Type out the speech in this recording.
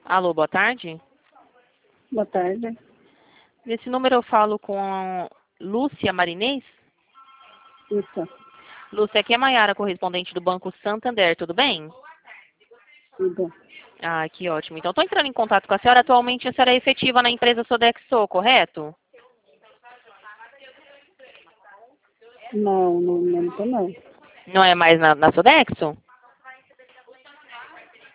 Alô, boa tarde. Boa tarde. Nesse número eu falo com Lúcia Marinês. Isso, Lúcia, aqui é Maiara, correspondente do Banco Santander, tudo bem? tudo. Ah, que ótimo. Então, estou entrando em contato com a senhora. Atualmente, a senhora é efetiva na empresa Sodexo, correto? Não tô não. Não é mais na Sodexo?